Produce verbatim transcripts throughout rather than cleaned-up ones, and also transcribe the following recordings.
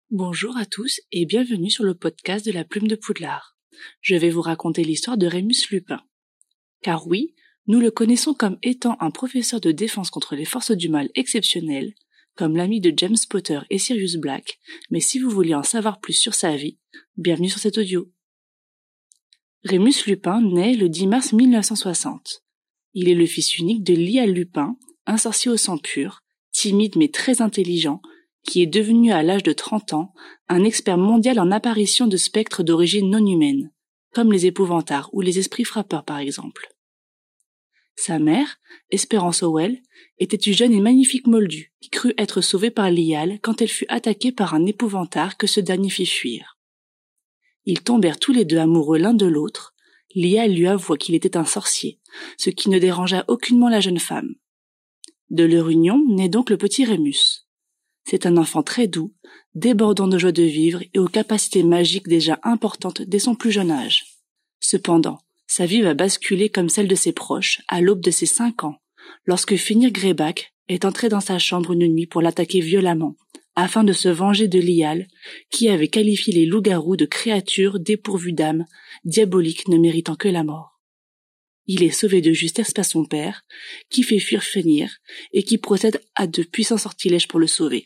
Bonjour à tous et bienvenue sur le podcast de la Plume de Poudlard. Je vais vous raconter l'histoire de Rémus Lupin. Car oui, nous le connaissons comme étant un professeur de défense contre les forces du mal exceptionnel, comme l'ami de James Potter et Sirius Black, mais si vous voulez en savoir plus sur sa vie, bienvenue sur cet audio. Rémus Lupin naît le dix mars mille neuf cent soixante. Il est le fils unique de Lial Lupin, un sorcier au sang pur, timide mais très intelligent, qui est devenu à l'âge de trente ans un expert mondial en apparition de spectres d'origine non humaine, comme les épouvantards ou les esprits frappeurs par exemple. Sa mère, Espérance Howell, était une jeune et magnifique moldue qui crut être sauvée par Lial quand elle fut attaquée par un épouvantard que ce dernier fit fuir. Ils tombèrent tous les deux amoureux l'un de l'autre. Lial lui avoua qu'il était un sorcier, ce qui ne dérangea aucunement la jeune femme. De leur union naît donc le petit Rémus. C'est un enfant très doux, débordant de joie de vivre et aux capacités magiques déjà importantes dès son plus jeune âge. Cependant, sa vie va basculer comme celle de ses proches à l'aube de ses cinq ans, lorsque Fenrir Greyback est entré dans sa chambre une nuit pour l'attaquer violemment, afin de se venger de Lial, qui avait qualifié les loups-garous de créatures dépourvues d'âme, diaboliques ne méritant que la mort. Il est sauvé de justesse par son père, qui fait fuir Fenrir et qui procède à de puissants sortilèges pour le sauver.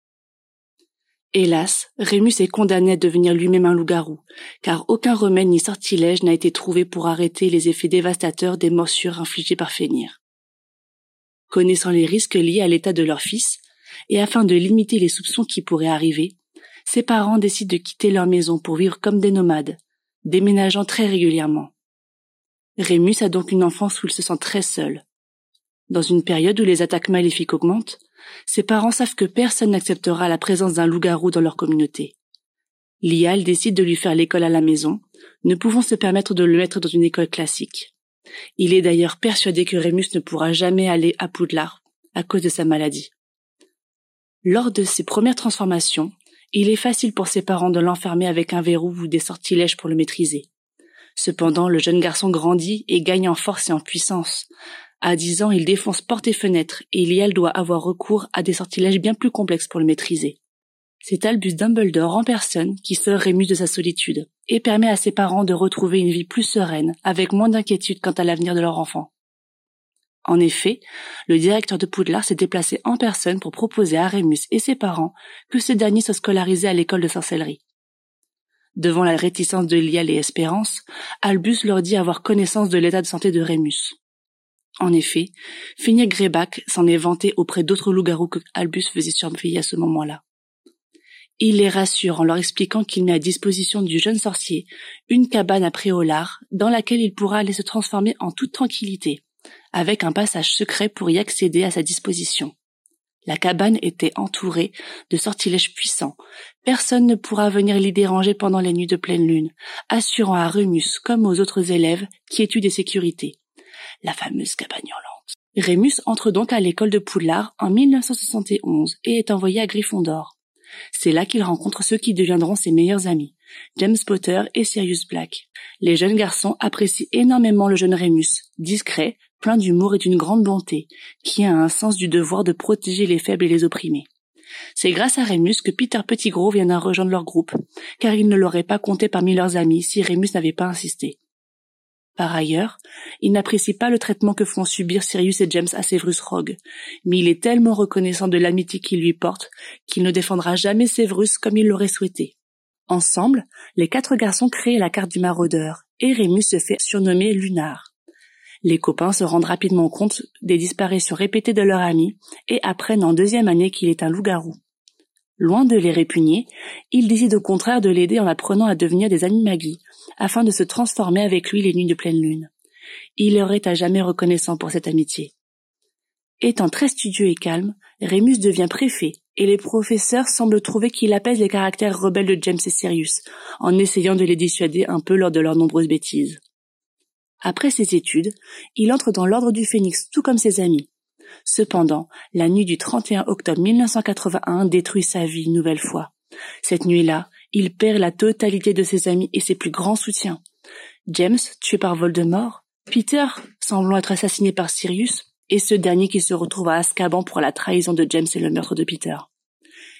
Hélas, Rémus est condamné à devenir lui-même un loup-garou, car aucun remède ni sortilège n'a été trouvé pour arrêter les effets dévastateurs des morsures infligées par Fenrir. Connaissant les risques liés à l'état de leur fils, et afin de limiter les soupçons qui pourraient arriver, ses parents décident de quitter leur maison pour vivre comme des nomades, déménageant très régulièrement. Rémus a donc une enfance où il se sent très seul. Dans une période où les attaques maléfiques augmentent, ses parents savent que personne n'acceptera la présence d'un loup-garou dans leur communauté. Lial décide de lui faire l'école à la maison, ne pouvant se permettre de le mettre dans une école classique. Il est d'ailleurs persuadé que Rémus ne pourra jamais aller à Poudlard à cause de sa maladie. Lors de ses premières transformations, il est facile pour ses parents de l'enfermer avec un verrou ou des sortilèges pour le maîtriser. Cependant, le jeune garçon grandit et gagne en force et en puissance. À dix ans, il défonce portes et fenêtres et Lial doit avoir recours à des sortilèges bien plus complexes pour le maîtriser. C'est Albus Dumbledore en personne qui sort Rémus de sa solitude et permet à ses parents de retrouver une vie plus sereine avec moins d'inquiétude quant à l'avenir de leur enfant. En effet, le directeur de Poudlard s'est déplacé en personne pour proposer à Rémus et ses parents que ce dernier soit scolarisé à l'école de sorcellerie. Devant la réticence de Lial et Espérance, Albus leur dit avoir connaissance de l'état de santé de Rémus. En effet, Fenrir Greyback s'en est vanté auprès d'autres loups-garous que Albus faisait surveiller à ce moment-là. Il les rassure en leur expliquant qu'il met à disposition du jeune sorcier une cabane à Préolard dans laquelle il pourra aller se transformer en toute tranquillité, avec un passage secret pour y accéder à sa disposition. La cabane était entourée de sortilèges puissants. Personne ne pourra venir l'y déranger pendant les nuits de pleine lune, assurant à Rémus comme aux autres élèves quiétude et sécurité. La fameuse cabane hurlante. Rémus entre donc à l'école de Poudlard en mille neuf cent soixante et onze et est envoyé à Gryffondor. C'est là qu'il rencontre ceux qui deviendront ses meilleurs amis, James Potter et Sirius Black. Les jeunes garçons apprécient énormément le jeune Rémus, discret, plein d'humour et d'une grande bonté, qui a un sens du devoir de protéger les faibles et les opprimés. C'est grâce à Rémus que Peter Pettigrew vient à rejoindre leur groupe, car il ne l'aurait pas compté parmi leurs amis si Rémus n'avait pas insisté. Par ailleurs, il n'apprécie pas le traitement que font subir Sirius et James à Severus Rogue, mais il est tellement reconnaissant de l'amitié qu'il lui porte qu'il ne défendra jamais Severus comme il l'aurait souhaité. Ensemble, les quatre garçons créent la carte du maraudeur, et Rémus se fait surnommer Lunar. Les copains se rendent rapidement compte des disparitions répétées de leur ami et apprennent en deuxième année qu'il est un loup-garou. Loin de les répugner, ils décident au contraire de l'aider en apprenant à devenir des animagies, afin de se transformer avec lui les nuits de pleine lune. Il leur est à jamais reconnaissant pour cette amitié. Étant très studieux et calme, Rémus devient préfet, et les professeurs semblent trouver qu'il apaise les caractères rebelles de James et Sirius, en essayant de les dissuader un peu lors de leurs nombreuses bêtises. Après ses études, il entre dans l'ordre du Phénix, tout comme ses amis. Cependant, la nuit du trente et un octobre mille neuf cent quatre-vingt-un détruit sa vie une nouvelle fois. Cette nuit-là, il perd la totalité de ses amis et ses plus grands soutiens. James, tué par Voldemort, Peter, semblant être assassiné par Sirius, et ce dernier qui se retrouve à Azkaban pour la trahison de James et le meurtre de Peter.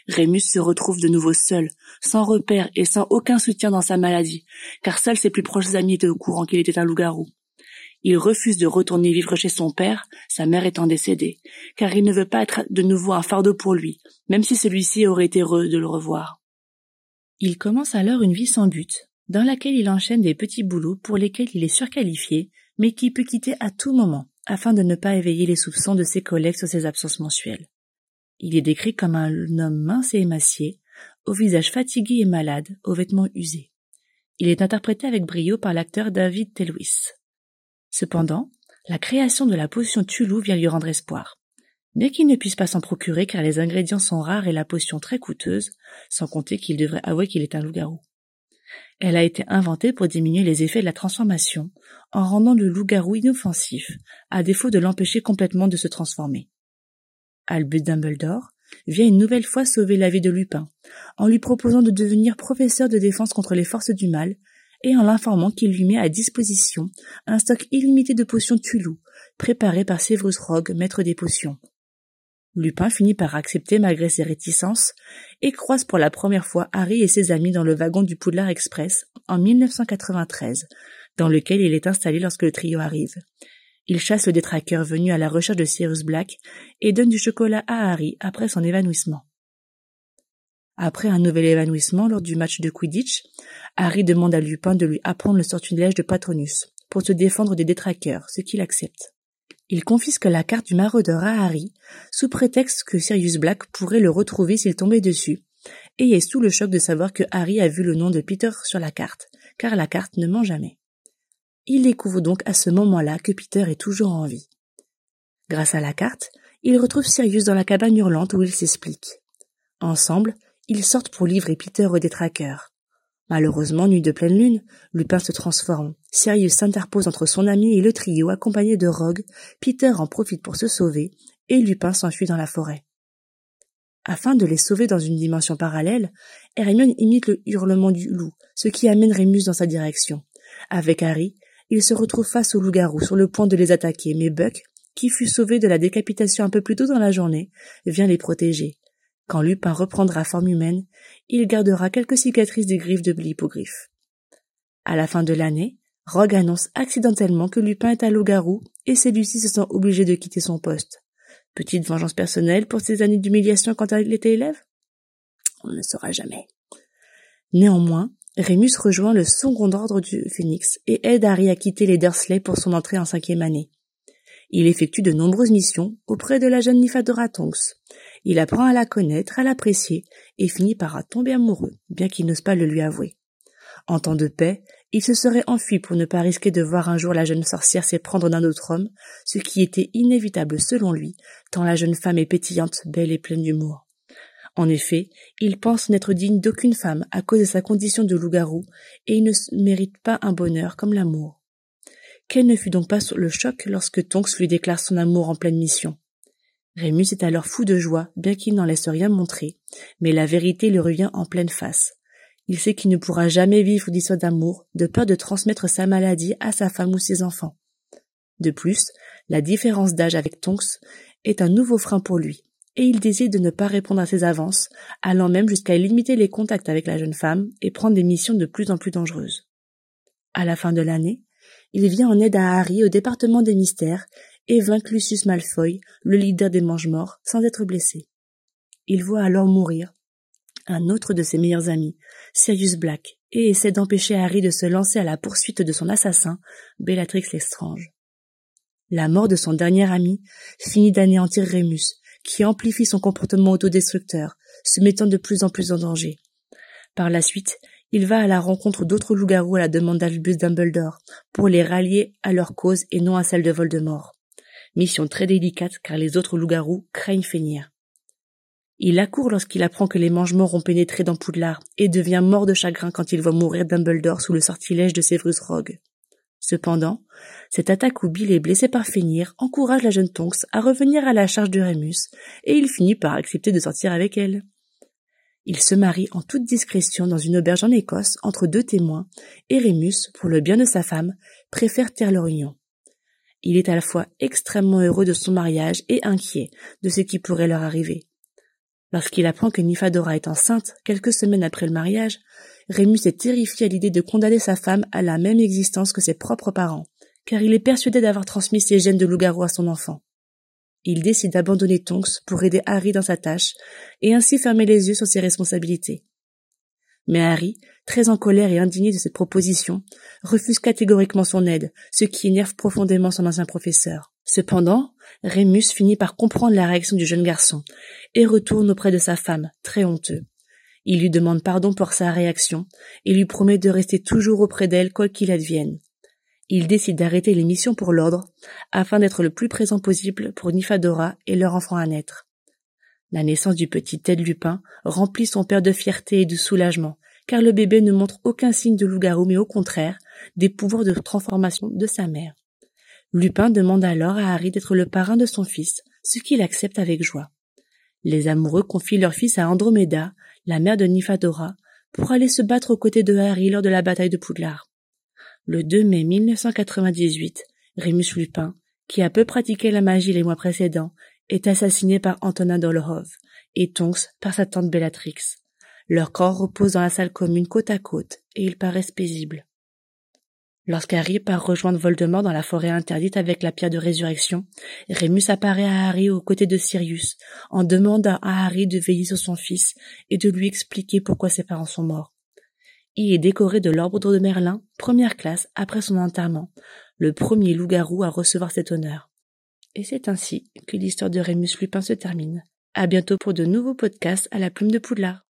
Rémus se retrouve de nouveau seul, sans repère et sans aucun soutien dans sa maladie, car seuls ses plus proches amis étaient au courant qu'il était un loup-garou. Il refuse de retourner vivre chez son père, sa mère étant décédée, car il ne veut pas être de nouveau un fardeau pour lui, même si celui-ci aurait été heureux de le revoir. Il commence alors une vie sans but, dans laquelle il enchaîne des petits boulots pour lesquels il est surqualifié, mais qui peut quitter à tout moment, afin de ne pas éveiller les soupçons de ses collègues sur ses absences mensuelles. Il est décrit comme un homme mince et émacié, au visage fatigué et malade, aux vêtements usés. Il est interprété avec brio par l'acteur David Thewlis. Cependant, la création de la potion Tulou vient lui rendre espoir. Bien qu'il ne puisse pas s'en procurer car les ingrédients sont rares et la potion très coûteuse, sans compter qu'il devrait avouer qu'il est un loup-garou. Elle a été inventée pour diminuer les effets de la transformation, en rendant le loup-garou inoffensif, à défaut de l'empêcher complètement de se transformer. Albus Dumbledore vient une nouvelle fois sauver la vie de Lupin, en lui proposant de devenir professeur de défense contre les forces du mal, et en l'informant qu'il lui met à disposition un stock illimité de potions Tulou, préparées par Severus Rogue, maître des potions. Lupin finit par accepter malgré ses réticences, et croise pour la première fois Harry et ses amis dans le wagon du Poudlard Express en mille neuf cent quatre-vingt-treize, dans lequel il est installé lorsque le trio arrive. Il chasse le détraqueur venu à la recherche de Sirius Black et donne du chocolat à Harry après son évanouissement. Après un nouvel évanouissement lors du match de Quidditch, Harry demande à Lupin de lui apprendre le sortilège de Patronus pour se défendre des détraqueurs, ce qu'il accepte. Il confisque la carte du maraudeur à Harry, sous prétexte que Sirius Black pourrait le retrouver s'il tombait dessus, et est sous le choc de savoir que Harry a vu le nom de Peter sur la carte, car la carte ne ment jamais. Il découvre donc à ce moment-là que Peter est toujours en vie. Grâce à la carte, il retrouve Sirius dans la cabane hurlante où ils s'expliquent. Ensemble, ils sortent pour livrer Peter aux détraqueurs. Malheureusement, nuit de pleine lune, Lupin se transforme. Sirius s'interpose entre son ami et le trio accompagné de Rogue. Peter en profite pour se sauver et Lupin s'enfuit dans la forêt. Afin de les sauver dans une dimension parallèle, Hermione imite le hurlement du loup, ce qui amène Rémus dans sa direction. Avec Harry, il se retrouve face au loup-garou sur le point de les attaquer, mais Buck, qui fut sauvé de la décapitation un peu plus tôt dans la journée, vient les protéger. Quand Lupin reprendra forme humaine, il gardera quelques cicatrices des griffes de l'hippogriffe. À la fin de l'année, Rogue annonce accidentellement que Lupin est un loup-garou et celui-ci se sent obligé de quitter son poste. Petite vengeance personnelle pour ses années d'humiliation quand il était élève? On ne le saura jamais. Néanmoins, Rémus rejoint le second ordre du Phénix et aide Harry à quitter les Dursley pour son entrée en cinquième année. Il effectue de nombreuses missions auprès de la jeune Nymphadora Tonks. Il apprend à la connaître, à l'apprécier, et finit par tomber amoureux, bien qu'il n'ose pas le lui avouer. En temps de paix, il se serait enfui pour ne pas risquer de voir un jour la jeune sorcière s'éprendre d'un autre homme, ce qui était inévitable selon lui, tant la jeune femme est pétillante, belle et pleine d'humour. En effet, il pense n'être digne d'aucune femme à cause de sa condition de loup-garou, et il ne mérite pas un bonheur comme l'amour. Quel ne fut donc pas le choc lorsque Tonks lui déclare son amour en pleine mission. Rémus est alors fou de joie, bien qu'il n'en laisse rien montrer, mais la vérité lui revient en pleine face. Il sait qu'il ne pourra jamais vivre d'histoire d'amour, de peur de transmettre sa maladie à sa femme ou ses enfants. De plus, la différence d'âge avec Tonks est un nouveau frein pour lui, et il décide de ne pas répondre à ses avances, allant même jusqu'à limiter les contacts avec la jeune femme et prendre des missions de plus en plus dangereuses. À la fin de l'année, il vient en aide à Harry au département des mystères et vainc Lucius Malfoy, le leader des Mange-Morts, sans être blessé. Il voit alors mourir un autre de ses meilleurs amis, Sirius Black, et essaie d'empêcher Harry de se lancer à la poursuite de son assassin, Bellatrix Lestrange. La mort de son dernier ami finit d'anéantir Rémus, qui amplifie son comportement autodestructeur, se mettant de plus en plus en danger. Par la suite, il va à la rencontre d'autres loups-garous à la demande d'Albus Dumbledore, pour les rallier à leur cause et non à celle de Voldemort. Mission très délicate car les autres loups-garous craignent Fenrir. Il accourt lorsqu'il apprend que les Mange-Morts ont pénétré dans Poudlard et devient mort de chagrin quand il voit mourir Dumbledore sous le sortilège de Severus Rogue. Cependant, cette attaque où Bill est blessé par Fenrir encourage la jeune Tonks à revenir à la charge de Rémus et il finit par accepter de sortir avec elle. Il se marie en toute discrétion dans une auberge en Écosse entre deux témoins et Rémus, pour le bien de sa femme, préfère taire leur union. Il est à la fois extrêmement heureux de son mariage et inquiet de ce qui pourrait leur arriver. Lorsqu'il apprend que Nymphadora est enceinte, quelques semaines après le mariage, Rémus est terrifié à l'idée de condamner sa femme à la même existence que ses propres parents, car il est persuadé d'avoir transmis ses gènes de loup-garou à son enfant. Il décide d'abandonner Tonks pour aider Harry dans sa tâche et ainsi fermer les yeux sur ses responsabilités. Mais Harry, très en colère et indigné de cette proposition, refuse catégoriquement son aide, ce qui énerve profondément son ancien professeur. Cependant, Rémus finit par comprendre la réaction du jeune garçon et retourne auprès de sa femme, très honteux. Il lui demande pardon pour sa réaction et lui promet de rester toujours auprès d'elle quoi qu'il advienne. Il décide d'arrêter les missions pour l'ordre afin d'être le plus présent possible pour Nymphadora et leur enfant à naître. La naissance du petit Ted Lupin remplit son père de fierté et de soulagement, car le bébé ne montre aucun signe de loup-garou, mais au contraire, des pouvoirs de transformation de sa mère. Lupin demande alors à Harry d'être le parrain de son fils, ce qu'il accepte avec joie. Les amoureux confient leur fils à Andromeda, la mère de Nymphadora, pour aller se battre aux côtés de Harry lors de la bataille de Poudlard. Le deux mai mille neuf cent quatre-vingt-dix-huit, Rémus Lupin, qui a peu pratiqué la magie les mois précédents, est assassiné par Antonin Dolohov et Tonks par sa tante Bellatrix. Leurs corps reposent dans la salle commune côte à côte et ils paraissent paisibles. Lorsqu'Harry part rejoindre Voldemort dans la forêt interdite avec la pierre de résurrection, Rémus apparaît à Harry aux côtés de Sirius en demandant à Harry de veiller sur son fils et de lui expliquer pourquoi ses parents sont morts. Il est décoré de l'ordre de Merlin, première classe, après son enterrement, le premier loup-garou à recevoir cet honneur. Et c'est ainsi que l'histoire de Rémus Lupin se termine. À bientôt pour de nouveaux podcasts à la Plume de Poudlard.